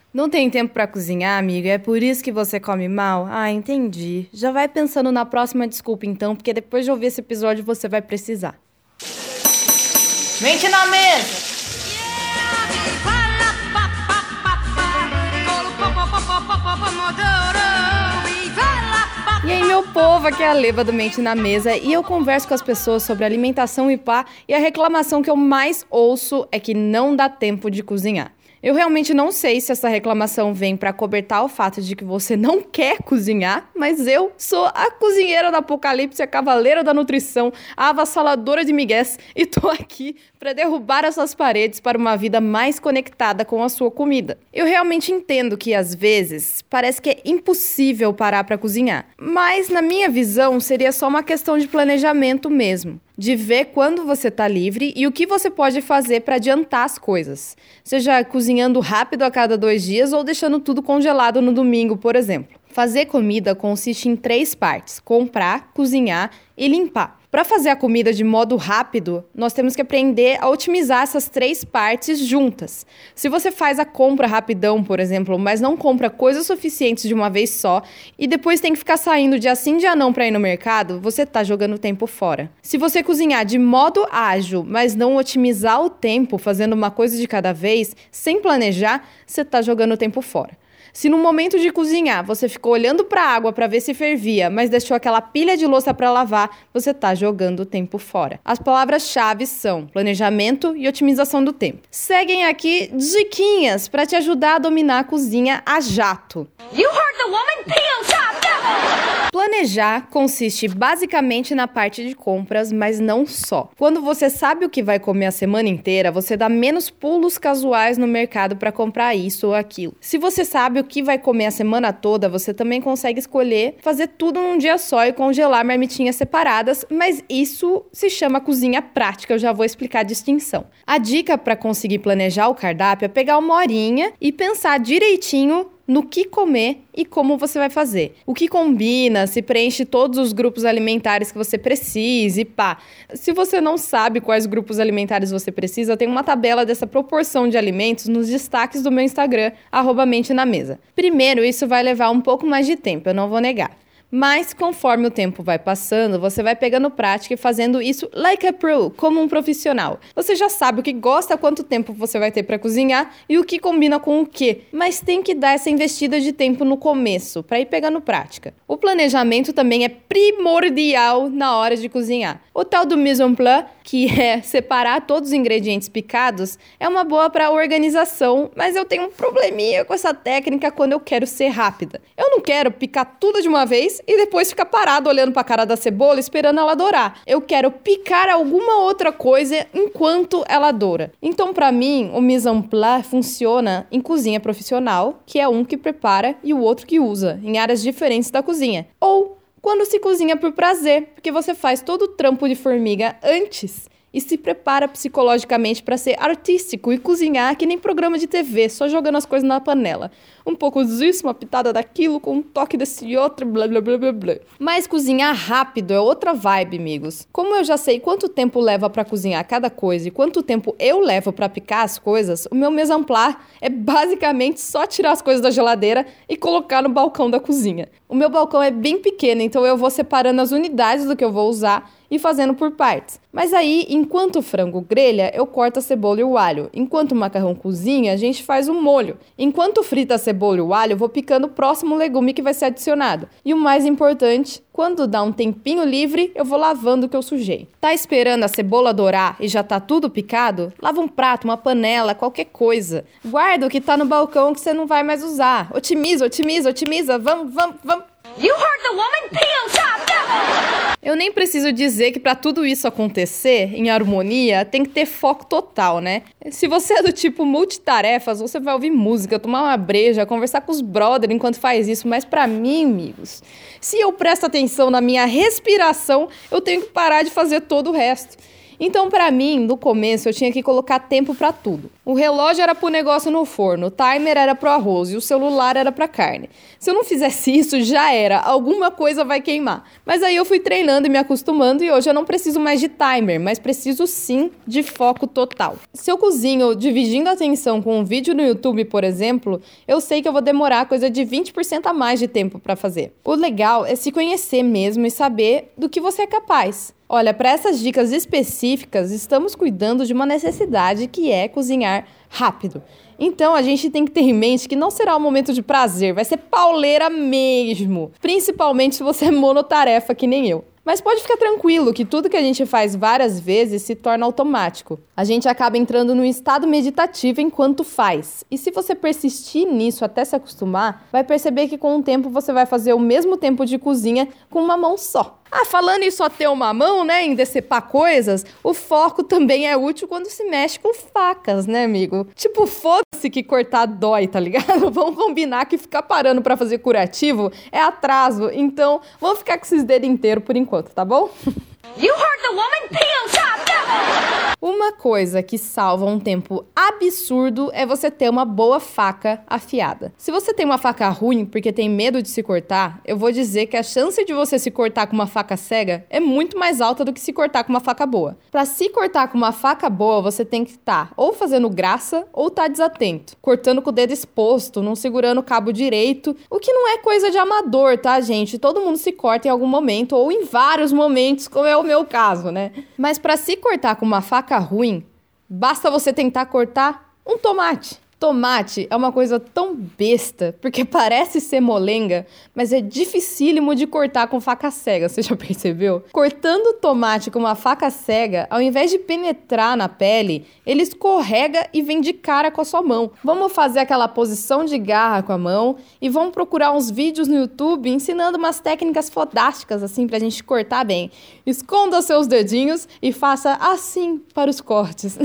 Não tem tempo pra cozinhar, amigo? É por isso que você come mal? Ah, entendi. Já vai pensando na próxima desculpa então, porque depois de ouvir esse episódio você vai precisar. Mente na mesa! E aí, meu povo, aqui é a Leva do Mente na Mesa e eu converso com as pessoas sobre alimentação e pá, e a reclamação que eu mais ouço é que não dá tempo de cozinhar. Eu realmente não sei se essa reclamação vem pra cobertar o fato de que você não quer cozinhar, mas eu sou a cozinheira do apocalipse, a cavaleira da nutrição, a avassaladora de migués e tô aqui pra derrubar essas paredes para uma vida mais conectada com a sua comida. Eu realmente entendo que às vezes parece que é impossível parar pra cozinhar, mas na minha visão seria só uma questão de planejamento mesmo. De ver quando você tá livre e o que você pode fazer para adiantar as coisas. Seja cozinhando rápido a cada 2 dias ou deixando tudo congelado no domingo, por exemplo. Fazer comida consiste em 3 partes: comprar, cozinhar e limpar. Para fazer a comida de modo rápido, nós temos que aprender a otimizar essas 3 partes juntas. Se você faz a compra rapidão, por exemplo, mas não compra coisas suficientes de uma vez só e depois tem que ficar saindo dia sim, dia não para ir no mercado, você tá jogando tempo fora. Se você cozinhar de modo ágil, mas não otimizar o tempo, fazendo uma coisa de cada vez, sem planejar, você tá jogando tempo fora. Se no momento de cozinhar você ficou olhando para a água para ver se fervia, mas deixou aquela pilha de louça para lavar, você tá jogando o tempo fora. As palavras-chave são planejamento e otimização do tempo. Seguem aqui diquinhas para te ajudar a dominar a cozinha a jato. You heard the woman? Planejar consiste basicamente na parte de compras, mas não só. Quando você sabe o que vai comer a semana inteira, você dá menos pulos casuais no mercado para comprar isso ou aquilo. Se você sabe o que vai comer a semana toda, você também consegue escolher fazer tudo num dia só e congelar marmitinhas separadas, mas isso se chama cozinha prática, eu já vou explicar a distinção. A dica para conseguir planejar o cardápio é pegar uma horinha e pensar direitinho no que comer e como você vai fazer. O que combina, se preenche todos os grupos alimentares que você precisa e pá. Se você não sabe quais grupos alimentares você precisa, tem uma tabela dessa proporção de alimentos nos destaques do meu Instagram, @mentenamesa. Primeiro, isso vai levar um pouco mais de tempo, eu não vou negar. Mas, conforme o tempo vai passando, você vai pegando prática e fazendo isso like a pro, como um profissional. Você já sabe o que gosta, quanto tempo você vai ter para cozinhar e o que combina com o quê. Mas tem que dar essa investida de tempo no começo, para ir pegando prática. O planejamento também é primordial na hora de cozinhar. O tal do mise en place, que é separar todos os ingredientes picados, é uma boa para organização, mas eu tenho um probleminha com essa técnica quando eu quero ser rápida. Eu não quero picar tudo de uma vez e depois ficar parado olhando para a cara da cebola esperando ela dourar. Eu quero picar alguma outra coisa enquanto ela doura. Então, para mim, o mise en place funciona em cozinha profissional, que é um que prepara e o outro que usa, em áreas diferentes da cozinha. Ou quando se cozinha por prazer, porque você faz todo o trampo de formiga antes e se prepara psicologicamente para ser artístico e cozinhar que nem programa de TV, só jogando as coisas na panela. Um pouco disso, uma pitada daquilo, com um toque desse outro, blá blá blá blá blá. Mas cozinhar rápido é outra vibe, amigos. Como eu já sei quanto tempo leva para cozinhar cada coisa e quanto tempo eu levo para picar as coisas, o meu mise en place é basicamente só tirar as coisas da geladeira e colocar no balcão da cozinha. O meu balcão é bem pequeno, então eu vou separando as unidades do que eu vou usar e fazendo por partes. Mas aí, enquanto o frango grelha, eu corto a cebola e o alho. Enquanto o macarrão cozinha, a gente faz um molho. Enquanto frita a cebola e o alho, eu vou picando o próximo legume que vai ser adicionado. E o mais importante, quando dá um tempinho livre, eu vou lavando o que eu sujei. Tá esperando a cebola dourar e já tá tudo picado? Lava um prato, uma panela, qualquer coisa. Guarda o que tá no balcão que você não vai mais usar. Otimiza, otimiza, otimiza. Vamos. You heard the woman? Eu nem preciso dizer que para tudo isso acontecer em harmonia, tem que ter foco total, né? Se você é do tipo multitarefas, você vai ouvir música, tomar uma breja, conversar com os brothers enquanto faz isso. Mas para mim, amigos, se eu presto atenção na minha respiração, eu tenho que parar de fazer todo o resto. Então, pra mim, no começo, eu tinha que colocar tempo pra tudo. O relógio era pro negócio no forno, o timer era pro arroz e o celular era pra carne. Se eu não fizesse isso, já era. Alguma coisa vai queimar. Mas aí eu fui treinando e me acostumando e hoje eu não preciso mais de timer, mas preciso sim de foco total. Se eu cozinho dividindo a atenção com um vídeo no YouTube, por exemplo, eu sei que eu vou demorar coisa de 20% a mais de tempo pra fazer. O legal é se conhecer mesmo e saber do que você é capaz. Olha, para essas dicas específicas, estamos cuidando de uma necessidade que é cozinhar rápido. Então, a gente tem que ter em mente que não será um momento de prazer, vai ser pauleira mesmo. Principalmente se você é monotarefa que nem eu. Mas pode ficar tranquilo que tudo que a gente faz várias vezes se torna automático. A gente acaba entrando num estado meditativo enquanto faz. E se você persistir nisso até se acostumar, vai perceber que com o tempo você vai fazer o mesmo tempo de cozinha com uma mão só. Falando em só ter uma mão, né, em decepar coisas, o foco também é útil quando se mexe com facas, né, amigo? Tipo, foda-se que cortar dói, tá ligado? Vamos combinar que ficar parando pra fazer curativo é atraso, então vamos ficar com esses dedos inteiros por enquanto, tá bom? You heard the woman, peel top devil! Uma coisa que salva um tempo absurdo é você ter uma boa faca afiada. Se você tem uma faca ruim porque tem medo de se cortar, eu vou dizer que a chance de você se cortar com uma faca cega é muito mais alta do que se cortar com uma faca boa. Pra se cortar com uma faca boa, você tem que estar ou fazendo graça ou tá desatento. Cortando com o dedo exposto, não segurando o cabo direito, o que não é coisa de amador, tá, gente? Todo mundo se corta em algum momento ou em vários momentos, como é o meu caso, né? Mas pra se cortar com uma faca ruim, basta você tentar cortar um tomate. Tomate é uma coisa tão besta, porque parece ser molenga, mas é dificílimo de cortar com faca cega, você já percebeu? Cortando o tomate com uma faca cega, ao invés de penetrar na pele, ele escorrega e vem de cara com a sua mão. Vamos fazer aquela posição de garra com a mão e vamos procurar uns vídeos no YouTube ensinando umas técnicas fodásticas assim pra gente cortar bem. Esconda seus dedinhos e faça assim para os cortes.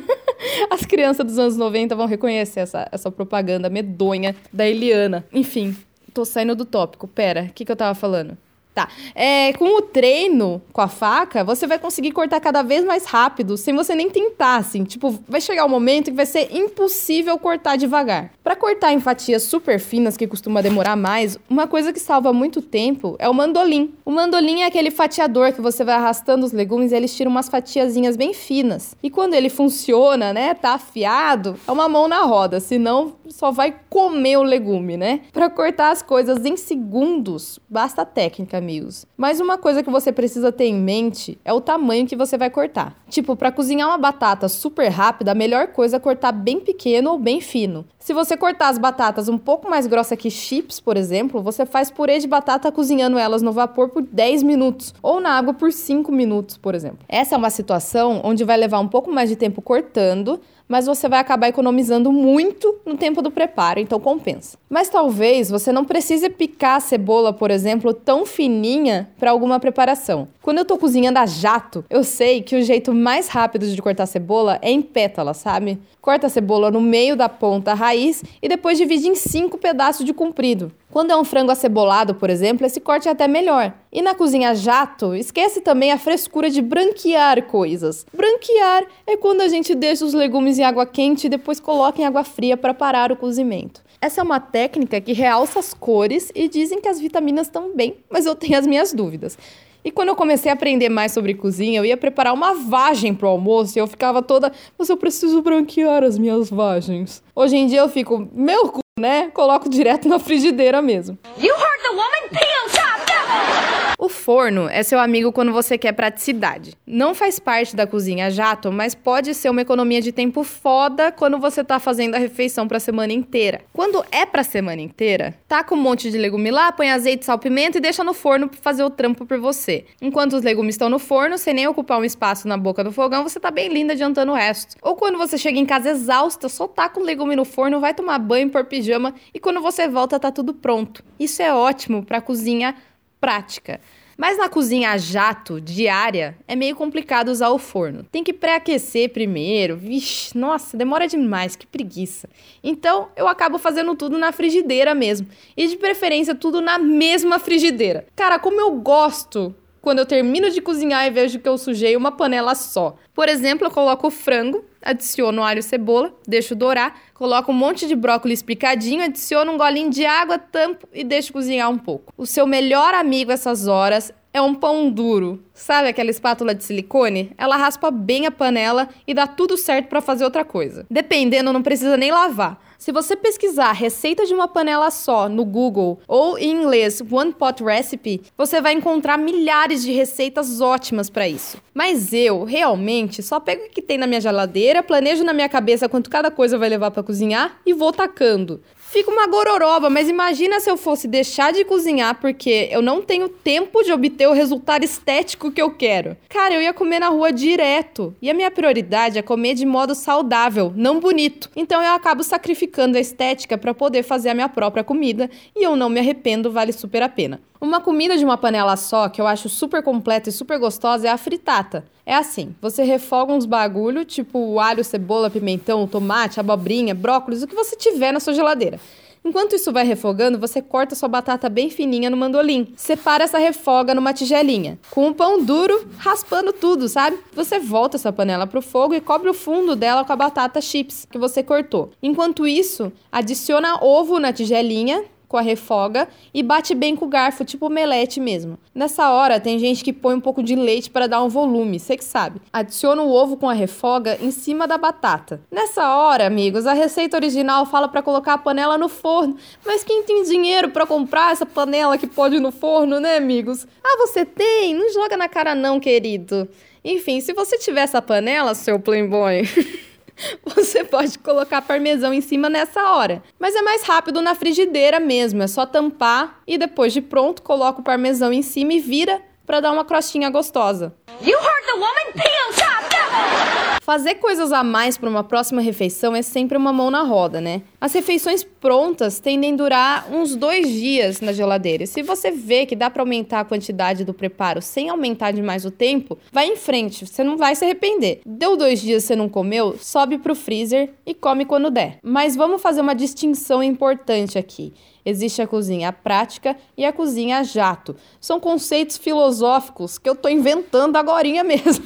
As crianças dos anos 90 vão reconhecer essa propaganda medonha da Eliana. Enfim, tô saindo do tópico. Pera, o que eu tava falando? Tá, com o treino com a faca, você vai conseguir cortar cada vez mais rápido, sem você nem tentar, assim. Tipo, vai chegar um momento que vai ser impossível cortar devagar. Pra cortar em fatias super finas, que costuma demorar mais, uma coisa que salva muito tempo é o mandolim. O mandolim é aquele fatiador que você vai arrastando os legumes e eles tiram umas fatiazinhas bem finas. E quando ele funciona, né, tá afiado, é uma mão na roda, senão só vai comer o legume, né? Pra cortar as coisas em segundos, basta a técnica, amigos. Mas uma coisa que você precisa ter em mente é o tamanho que você vai cortar. Tipo, pra cozinhar uma batata super rápida, a melhor coisa é cortar bem pequeno ou bem fino. Se você cortar as batatas um pouco mais grossa que chips, por exemplo, você faz purê de batata cozinhando elas no vapor por 10 minutos ou na água por 5 minutos, por exemplo. Essa é uma situação onde vai levar um pouco mais de tempo cortando, mas você vai acabar economizando muito no tempo do preparo, então compensa. Mas talvez você não precise picar a cebola, por exemplo, tão fininha para alguma preparação. Quando eu tô cozinhando a jato, eu sei que o jeito mais rápido de cortar cebola é em pétala, sabe? Corta a cebola no meio da ponta raiz e depois divide em 5 pedaços de comprido. Quando é um frango acebolado, por exemplo, esse corte é até melhor. E na cozinha jato, esquece também a frescura de branquear coisas. Branquear é quando a gente deixa os legumes em água quente e depois coloca em água fria para parar o cozimento. Essa é uma técnica que realça as cores e dizem que as vitaminas estão bem, mas eu tenho as minhas dúvidas. E quando eu comecei a aprender mais sobre cozinha, eu ia preparar uma vagem pro almoço e eu ficava toda, mas eu preciso branquear as minhas vagens. Hoje em dia eu fico, meu cu, né? Coloco direto na frigideira mesmo. You heard the woman, peel top devil! O forno é seu amigo quando você quer praticidade. Não faz parte da cozinha a jato, mas pode ser uma economia de tempo foda quando você tá fazendo a refeição pra semana inteira. Quando é pra semana inteira, taca um monte de legume lá, põe azeite, sal, pimenta e deixa no forno pra fazer o trampo por você. Enquanto os legumes estão no forno, sem nem ocupar um espaço na boca do fogão, você tá bem linda adiantando o resto. Ou quando você chega em casa exausta, só taca o legume no forno, vai tomar banho, pôr pijama e quando você volta tá tudo pronto. Isso é ótimo pra cozinha prática. Mas na cozinha a jato, diária, é meio complicado usar o forno. Tem que pré-aquecer primeiro. Vixe, nossa, demora demais, que preguiça. Então, eu acabo fazendo tudo na frigideira mesmo. E de preferência, tudo na mesma frigideira. Cara, como eu gosto quando eu termino de cozinhar e vejo que eu sujei uma panela só. Por exemplo, eu coloco o frango, adiciono alho e cebola, deixo dourar, coloco um monte de brócolis picadinho, adiciono um golinho de água, tampo e deixo cozinhar um pouco. O seu melhor amigo essas horas é um pão duro. Sabe aquela espátula de silicone? Ela raspa bem a panela e dá tudo certo para fazer outra coisa. Dependendo, não precisa nem lavar. Se você pesquisar receita de uma panela só no Google ou em inglês One Pot Recipe, você vai encontrar milhares de receitas ótimas para isso. Mas eu, realmente, só pego o que tem na minha geladeira, planejo na minha cabeça quanto cada coisa vai levar para cozinhar e vou tacando. Fica uma gororoba, mas imagina se eu fosse deixar de cozinhar porque eu não tenho tempo de obter o resultado estético que eu quero. Cara, eu ia comer na rua direto. E a minha prioridade é comer de modo saudável, não bonito. Então eu acabo sacrificando a estética para poder fazer a minha própria comida e eu não me arrependo, vale super a pena. Uma comida de uma panela só que eu acho super completa e super gostosa é a fritata. É assim, você refoga uns bagulho, tipo alho, cebola, pimentão, tomate, abobrinha, brócolis, o que você tiver na sua geladeira. Enquanto isso vai refogando, você corta sua batata bem fininha no mandolim. Separa essa refoga numa tigelinha. Com um pão duro, raspando tudo, sabe? Você volta essa panela pro fogo e cobre o fundo dela com a batata chips que você cortou. Enquanto isso, adiciona ovo na tigelinha com a refoga e bate bem com o garfo, tipo omelete mesmo. Nessa hora, tem gente que põe um pouco de leite para dar um volume, você que sabe. Adiciona o ovo com a refoga em cima da batata. Nessa hora, amigos, a receita original fala para colocar a panela no forno. Mas quem tem dinheiro para comprar essa panela que pode ir no forno, né, amigos? Ah, você tem? Não joga na cara não, querido. Enfim, se você tiver essa panela, seu playboy... Você pode colocar parmesão em cima nessa hora. Mas é mais rápido na frigideira mesmo. É só tampar e depois de pronto, coloca o parmesão em cima e vira para dar uma crostinha gostosa. You heard the woman, peon top devil! Fazer coisas a mais para uma próxima refeição é sempre uma mão na roda, né? As refeições prontas tendem a durar uns 2 dias na geladeira. E se você vê que dá para aumentar a quantidade do preparo sem aumentar demais o tempo, vai em frente, você não vai se arrepender. Deu 2 dias e você não comeu, sobe pro freezer e come quando der. Mas vamos fazer uma distinção importante aqui. Existe a cozinha prática e a cozinha a jato. São conceitos filosóficos que eu tô inventando agorinha mesmo.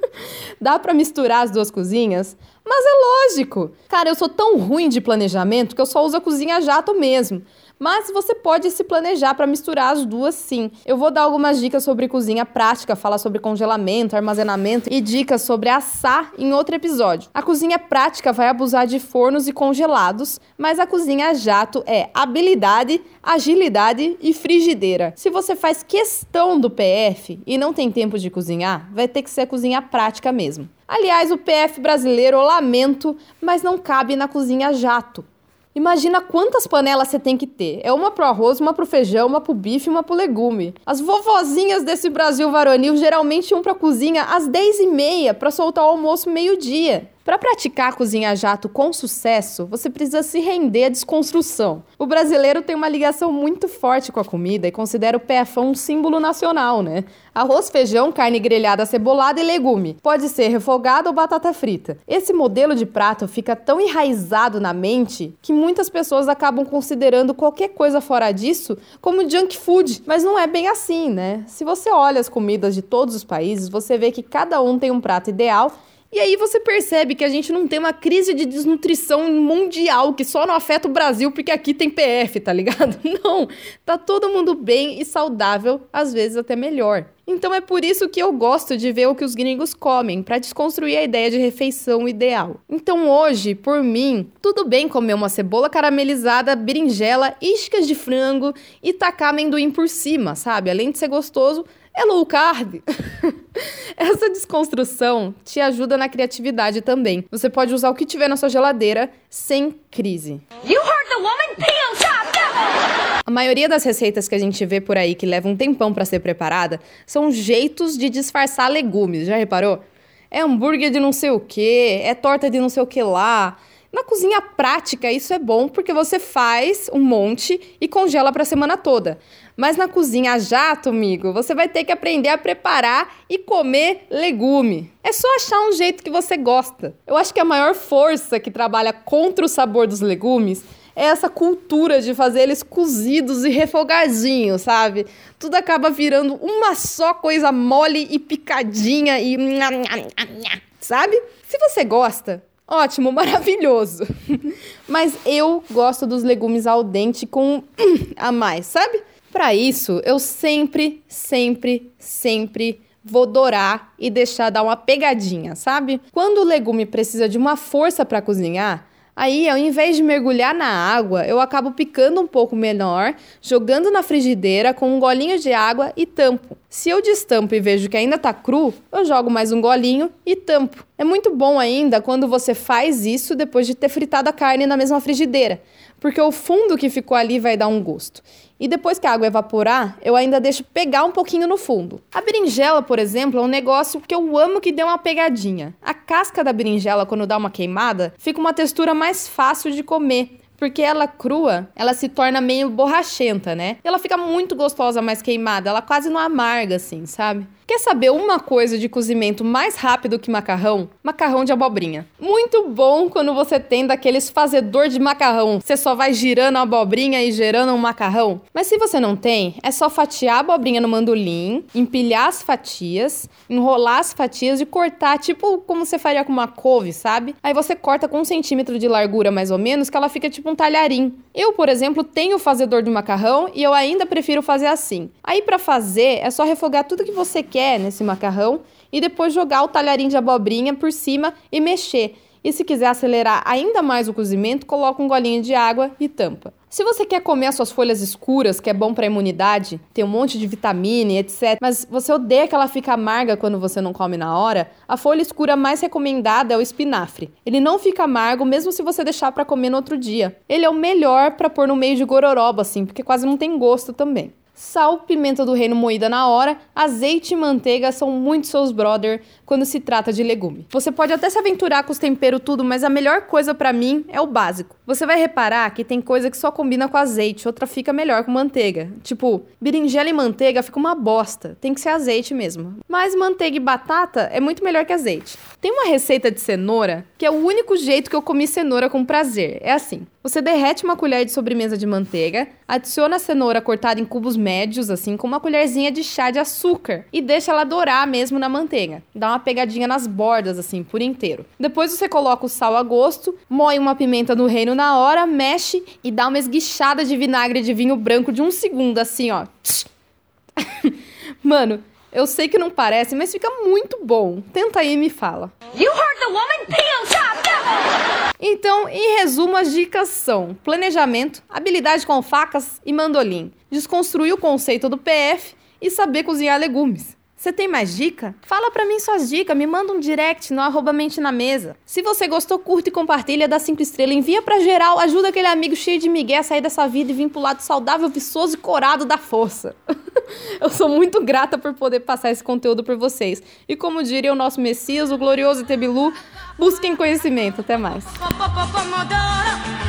Dá pra misturar as duas cozinhas? Mas é lógico. Cara, eu sou tão ruim de planejamento que eu só uso a cozinha a jato mesmo. Mas você pode se planejar para misturar as duas sim. Eu vou dar algumas dicas sobre cozinha prática, falar sobre congelamento, armazenamento e dicas sobre assar em outro episódio. A cozinha prática vai abusar de fornos e congelados, mas a cozinha a jato é habilidade, agilidade e frigideira. Se você faz questão do PF e não tem tempo de cozinhar, vai ter que ser a cozinha prática mesmo. Aliás, o PF brasileiro, eu lamento, mas não cabe na cozinha a jato. Imagina quantas panelas você tem que ter. É uma pro arroz, uma pro feijão, uma pro bife e uma pro legume. As vovozinhas desse Brasil varonil geralmente iam pra cozinha às 10h30 pra soltar o almoço meio-dia. Para praticar a cozinha a jato com sucesso, você precisa se render à desconstrução. O brasileiro tem uma ligação muito forte com a comida e considera o PFão um símbolo nacional, né? Arroz, feijão, carne grelhada, cebolada e legume. Pode ser refogado ou batata frita. Esse modelo de prato fica tão enraizado na mente que muitas pessoas acabam considerando qualquer coisa fora disso como junk food. Mas não é bem assim, né? Se você olha as comidas de todos os países, você vê que cada um tem um prato ideal. E aí você percebe que a gente não tem uma crise de desnutrição mundial que só não afeta o Brasil porque aqui tem PF, tá ligado? Não, tá todo mundo bem e saudável, às vezes até melhor. Então é por isso que eu gosto de ver o que os gringos comem, pra desconstruir a ideia de refeição ideal. Então hoje, por mim, tudo bem comer uma cebola caramelizada, berinjela, iscas de frango e tacar amendoim por cima, sabe? Além de ser gostoso, é low carb. Essa desconstrução te ajuda na criatividade também. Você pode usar o que tiver na sua geladeira sem crise. You heard the woman, peon top devil! A maioria das receitas que a gente vê por aí que levam um tempão para ser preparada são jeitos de disfarçar legumes, já reparou? É hambúrguer de não sei o que, é torta de não sei o que lá. Na cozinha prática isso é bom porque você faz um monte e congela para a semana toda. Mas na cozinha a jato, amigo, você vai ter que aprender a preparar e comer legume. É só achar um jeito que você gosta. Eu acho que a maior força que trabalha contra o sabor dos legumes é essa cultura de fazer eles cozidos e refogadinhos, sabe? Tudo acaba virando uma só coisa mole e picadinha e... sabe? Se você gosta, ótimo, maravilhoso. Mas eu gosto dos legumes al dente com a mais, sabe? Pra isso, eu sempre vou dourar e deixar dar uma pegadinha, sabe? Quando o legume precisa de uma força para cozinhar, aí, ao invés de mergulhar na água, eu acabo picando um pouco menor, jogando na frigideira com um golinho de água e tampo. Se eu destampo e vejo que ainda tá cru, eu jogo mais um golinho e tampo. É muito bom ainda quando você faz isso depois de ter fritado a carne na mesma frigideira, porque o fundo que ficou ali vai dar um gosto. E depois que a água evaporar, eu ainda deixo pegar um pouquinho no fundo. A berinjela, por exemplo, é um negócio que eu amo que dê uma pegadinha. A casca da berinjela, quando dá uma queimada, fica uma textura mais fácil de comer. Porque ela crua, ela se torna meio borrachenta, né? E ela fica muito gostosa mais queimada, ela quase não amarga assim, sabe? Quer saber uma coisa de cozimento mais rápido que macarrão? Macarrão de abobrinha. Muito bom quando você tem daqueles fazedor de macarrão. Você só vai girando a abobrinha e gerando um macarrão. Mas se você não tem, é só fatiar a abobrinha no mandolim, empilhar as fatias, enrolar as fatias e cortar, tipo como você faria com uma couve, sabe? Aí você corta com 1 centímetro de largura, mais ou menos, que ela fica tipo um talharim. Eu, por exemplo, tenho o fazedor de macarrão e eu ainda prefiro fazer assim. Aí pra fazer, é só refogar tudo que você quer nesse macarrão e depois jogar o talharim de abobrinha por cima e mexer. E se quiser acelerar ainda mais o cozimento, coloca um golinho de água e tampa. Se você quer comer as suas folhas escuras, que é bom para a imunidade, tem um monte de vitamina e etc, mas você odeia que ela fique amarga quando você não come na hora, a folha escura mais recomendada é o espinafre. Ele não fica amargo mesmo se você deixar para comer no outro dia. Ele é o melhor para pôr no meio de gororoba, assim, porque quase não tem gosto também. Sal, pimenta do reino moída na hora, azeite e manteiga são muito seus brother quando se trata de legume. Você pode até se aventurar com os temperos tudo, mas a melhor coisa pra mim é o básico. Você vai reparar que tem coisa que só combina com azeite, outra fica melhor com manteiga. Tipo, berinjela e manteiga fica uma bosta, tem que ser azeite mesmo. Mas manteiga e batata é muito melhor que azeite. Tem uma receita de cenoura que é o único jeito que eu comi cenoura com prazer. É assim: você derrete uma colher de sobremesa de manteiga, adiciona a cenoura cortada em cubos médios, assim, com uma colherzinha de chá de açúcar e deixa ela dourar mesmo na manteiga. Dá uma pegadinha nas bordas, assim, por inteiro. Depois você coloca o sal a gosto, moe uma pimenta do reino na hora, mexe e dá uma esguichada de vinagre de vinho branco de 1 segundo, assim, ó. Mano, eu sei que não parece, mas fica muito bom. Tenta aí e me fala. You heard the woman, peel top devil! Então, em resumo, as dicas são planejamento, habilidade com facas e mandolim, desconstruir o conceito do PF e saber cozinhar legumes. Você tem mais dica? Fala pra mim suas dicas, me manda um direct no @mentenamesa. Se você gostou, curta e compartilha, dá 5 estrelas, envia pra geral, ajuda aquele amigo cheio de migué a sair dessa vida e vir pro lado saudável, viçoso e corado da força. Eu sou muito grata por poder passar esse conteúdo por vocês. E como diria o nosso Messias, o glorioso Tebilu, busquem conhecimento. Até mais.